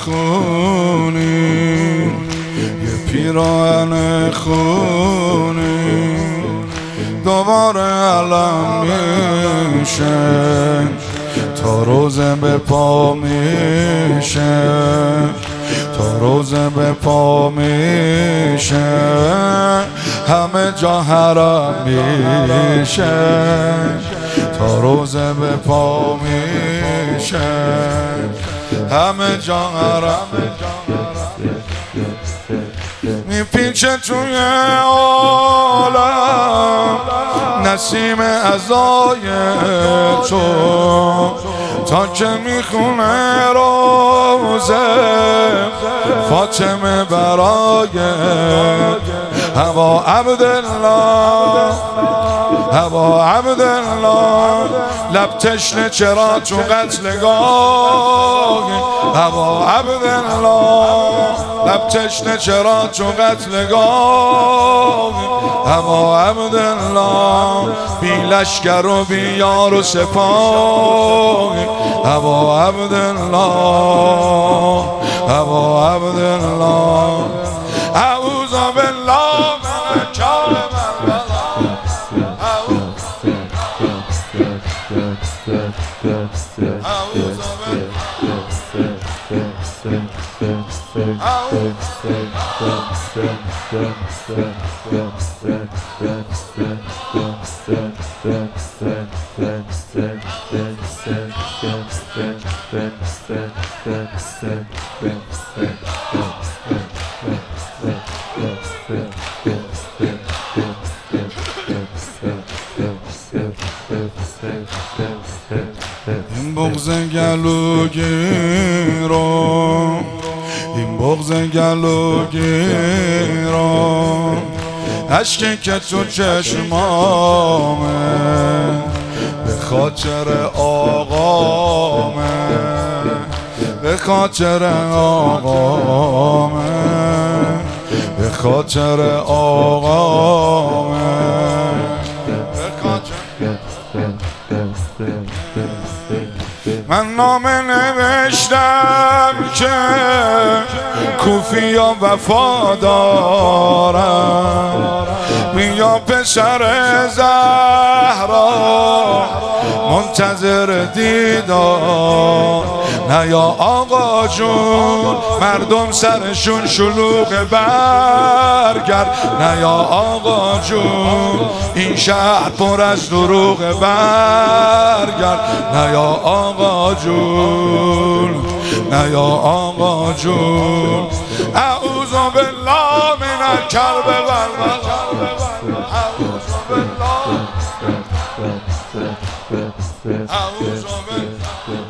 خونی، یه پیراهن خونی دوباره علم میشه تا روز به پا میشه، تا روز به پا میشه همه جا حرم میشه، تا روز به پا میشه همه جا حرم میپیچه توی عالم نسیم عزای تو تا که میخونه روزه فاطمه برای هوا عبدالله، هوا عبدالله لب تشنه چرا تو قتلگاه، هوا عبدالله لب تشنه چرا تو قتلگاه، هوا عبدالله بی لشکر و بی یار و سپاه، هوا عبدالله، هوا عبدالله اعوذ بالله من کار این بغض گلوگیرم، این بغض گلوگیرم اشکی که تو چشمامه به خاطر آقامه، به خاطر آقامه، به خاطر آقامه، به خاطر من نامه نوشتم که کوفیا وفادارم، بیا پسر زهرا منتظر دیدار، نه یا آقا جون مردم سرشون شلوغ برگرد، نه یا آقا جون این شهر پر از دروغ برگرد، نه یا آقا جون، نه یا آقا جون اعوذ بالله من الکرب والبلاء، اعوذ بالله، اعوذ بالله